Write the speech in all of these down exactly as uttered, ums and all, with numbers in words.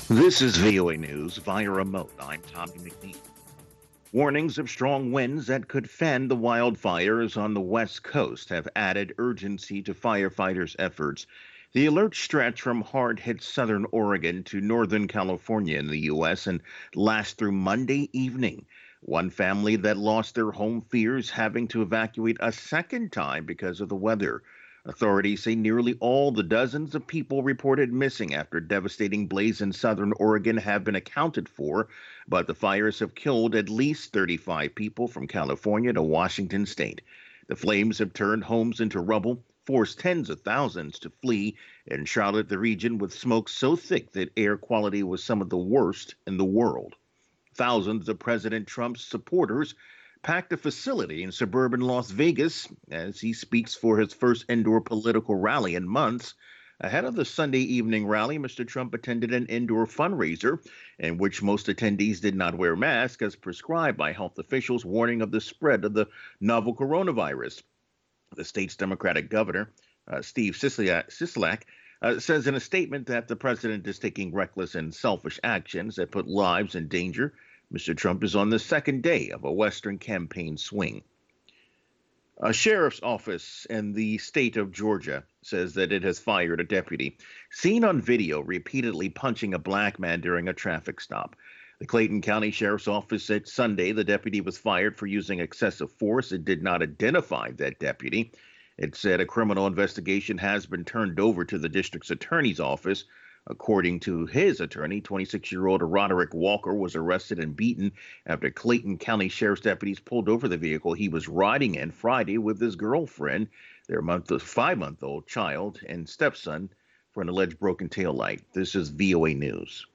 This is V O A News via remote. I'm Tommy McNeil. Warnings of strong winds that could fan the wildfires on the West Coast have added urgency to firefighters' efforts. The alerts stretch from hard hit southern Oregon to northern California in the U S and last through Monday evening. One family that lost their home fears having to evacuate a second time because of the weather. Authorities say nearly all the dozens of people reported missing after devastating blaze in southern Oregon have been accounted for, but the fires have killed at least thirty-five people from California to Washington state. The flames have turned homes into rubble, forced tens of thousands to flee, and shrouded the region with smoke so thick that air quality was some of the worst in the world. Thousands of President Trump's supporters packed a facility in suburban Las Vegas as he speaks for his first indoor political rally in months. Ahead of the Sunday evening rally, Mister Trump attended an indoor fundraiser in which most attendees did not wear masks as prescribed by health officials warning of the spread of the novel coronavirus. The state's Democratic governor, uh, Steve Sisolak, uh, says in a statement that the president is taking reckless and selfish actions that put lives in danger. Mister Trump is on the second day of a Western campaign swing. A sheriff's office in the state of Georgia says that it has fired a deputy seen on video repeatedly punching a black man during a traffic stop. The Clayton County Sheriff's Office said Sunday the deputy was fired for using excessive force. It did not identify that deputy. It said a criminal investigation has been turned over to the district's attorney's office. According to his attorney, twenty-six-year-old Roderick Walker was arrested and beaten after Clayton County Sheriff's deputies pulled over the vehicle he was riding in Friday with his girlfriend, their month, five-month-old child, and stepson for an alleged broken taillight. This is V O A News.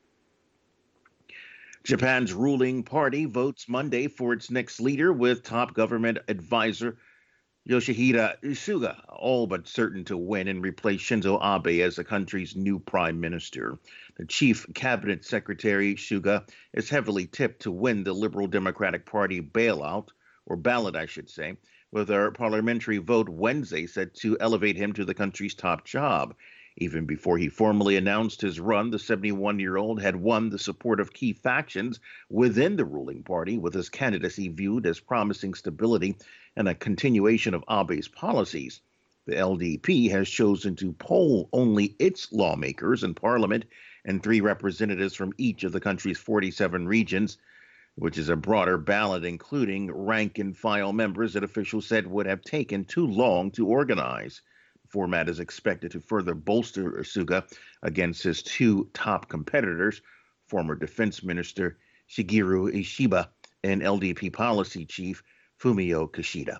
Japan's ruling party votes Monday for its next leader with top government advisor Yoshihide Suga, all but certain to win and replace Shinzo Abe as the country's new prime minister. The chief cabinet secretary, Suga, is heavily tipped to win the Liberal Democratic Party bailout, or ballot, I should say, with a parliamentary vote Wednesday set to elevate him to the country's top job. Even before he formally announced his run, the seventy-one-year-old had won the support of key factions within the ruling party, with his candidacy viewed as promising stability and a continuation of Abe's policies. The L D P has chosen to poll only its lawmakers in parliament and three representatives from each of the country's forty-seven regions, which is a broader ballot including rank-and-file members that officials said would have taken too long to organize. Format is expected to further bolster Suga against his two top competitors, former Defense Minister Shigeru Ishiba and L D P policy chief Fumio Kishida.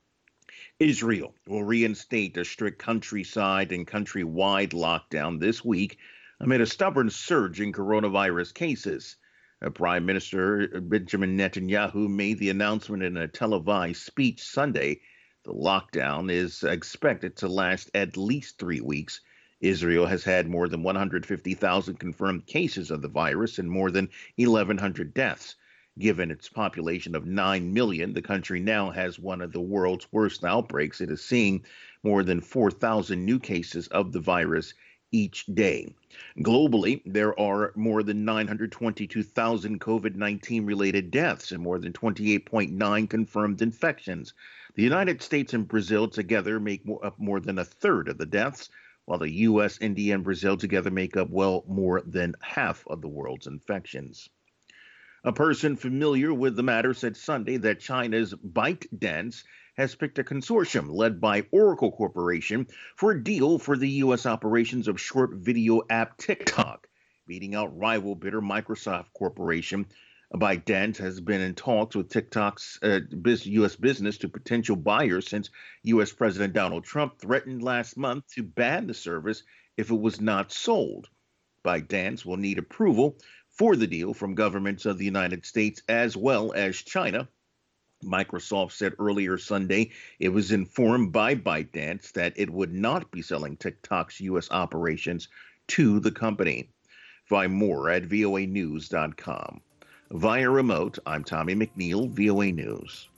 Israel will reinstate a strict countryside and countrywide lockdown this week amid a stubborn surge in coronavirus cases. Prime Minister Benjamin Netanyahu made the announcement in a televised speech Sunday. The lockdown is expected to last at least three weeks. Israel has had more than one hundred fifty thousand confirmed cases of the virus and more than eleven hundred deaths. Given its population of nine million, the country now has one of the world's worst outbreaks. It is seeing more than four thousand new cases of the virus each day. Globally, there are more than nine hundred twenty-two thousand COVID nineteen related deaths and more than twenty-eight point nine confirmed infections. The United States and Brazil together make up more than a third of the deaths, while the U S, India, and Brazil together make up well more than half of the world's infections. A person familiar with the matter said Sunday that China's ByteDance has picked a consortium led by Oracle Corporation for a deal for the U S operations of short video app TikTok, beating out rival bidder Microsoft Corporation. ByteDance has been in talks with TikTok's uh, U S business to potential buyers since U S President Donald Trump threatened last month to ban the service if it was not sold. ByteDance will need approval for the deal from governments of the United States as well as China. Microsoft said earlier Sunday it was informed by ByteDance that it would not be selling TikTok's U S operations to the company. Find more at V O A news dot com. Via remote, I'm Tommy McNeil, V O A News.